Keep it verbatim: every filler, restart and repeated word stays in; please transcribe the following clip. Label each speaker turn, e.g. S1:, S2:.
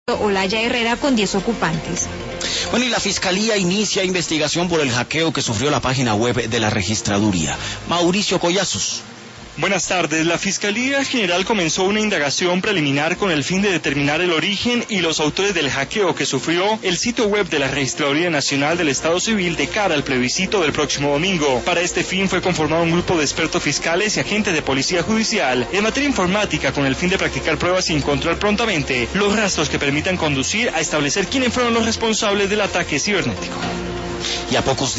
S1: Olaya Herrera con diez ocupantes.
S2: Bueno, y la Fiscalía inicia investigación por el hackeo que sufrió la página web de la Registraduría. Mauricio Collazos.
S3: Buenas tardes. La Fiscalía General comenzó una indagación preliminar con el fin de determinar el origen y los autores del hackeo que sufrió el sitio web de la Registraduría Nacional del Estado Civil de cara al plebiscito del próximo domingo. Para este fin fue conformado un grupo de expertos fiscales y agentes de policía judicial en materia informática con el fin de practicar pruebas y encontrar prontamente los rastros que permitan conducir a establecer quiénes fueron los responsables del ataque cibernético.
S2: Y a pocos